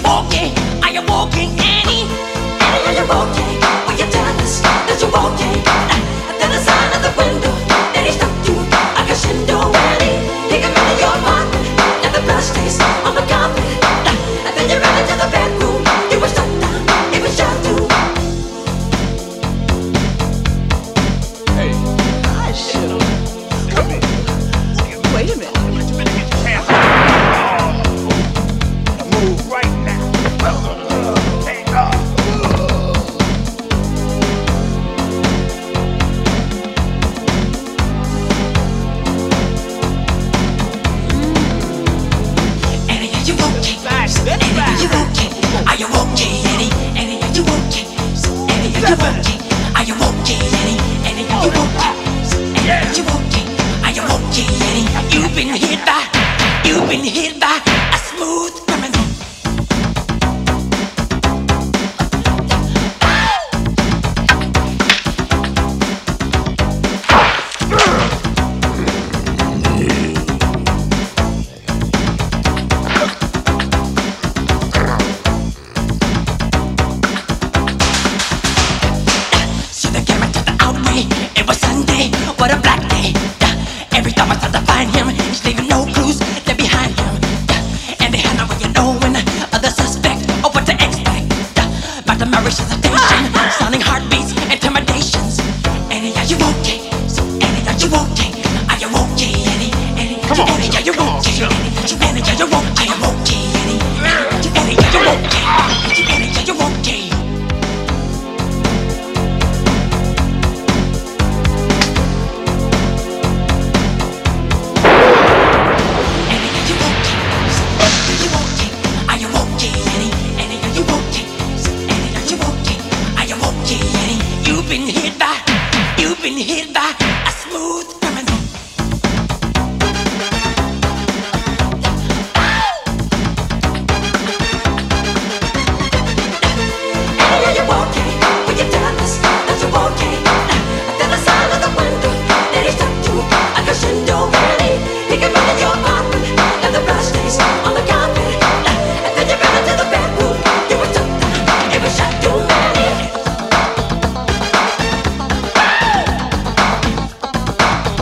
walking? Are you walking, Annie? Annie, are you walking? Will you tell us that you're walking? Then the sign of the window that he stuck to a crescendo, Annie. You can run in your apartment and the blood stains on the carpet. And then you ran into the bedroom. You were shut down. It was shut too. Hey, I should. Come here. Wait a minute. You better get your hands up. Move right now. Hey, Annie, are you okay? Annie, are you okay? Are you okay, Annie? Annie, are you okay? Annie, are you okay? Are you okay, Annie? Annie, are you okay? Annie, are you okay? Are you okay, Annie? You've been hit by a smooth criminal. See the camera to the outway. It was Sunday, what a black day. Every time I tried to find him, he's leaving no clues, they're behind him. And they had no way of knowing the suspect or what to expect. But the Murray's hesitation, sounding heartbeats, intimidations. Annie, are you okay? Annie, are you okay? Are you okay, Annie? Annie, Come on, Annie, are you come on, okay? Chuck. Annie, are you okay? Are you okay, Annie? Annie, are you okay? Annie, are you okay? You've been hit by a smooth criminal. Annie, are you okay? Will you tell us that you're okay? Then the sign of the window that he stuck to a crescendo, Annie. He can run in your apartment and the blood stains on the carpet. And then you ran into the bedroom. You were shut down. It was shut too, Annie.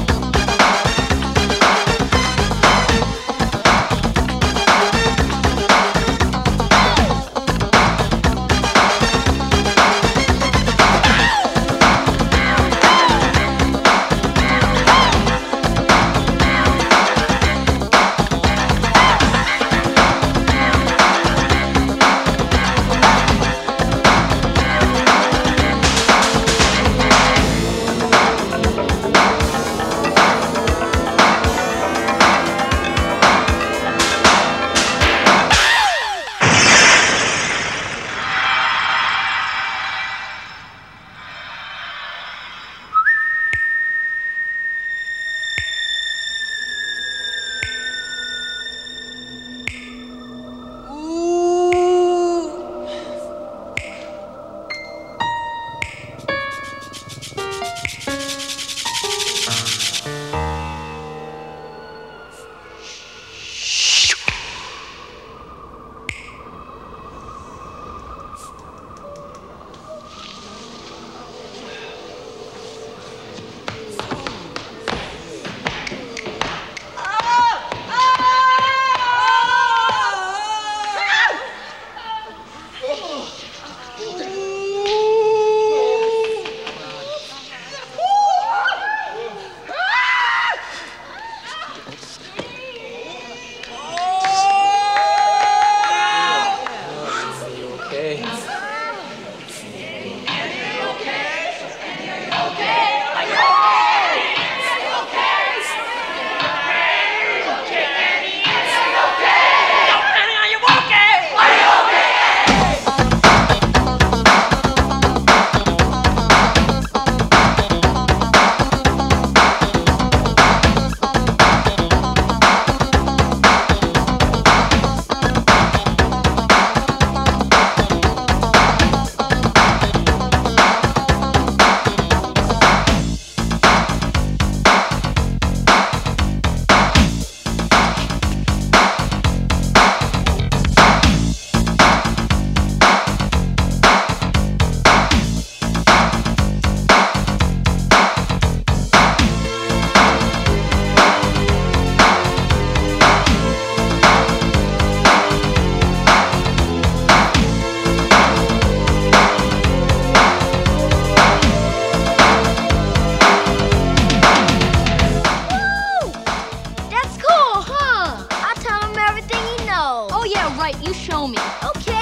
right, you show me. Okay.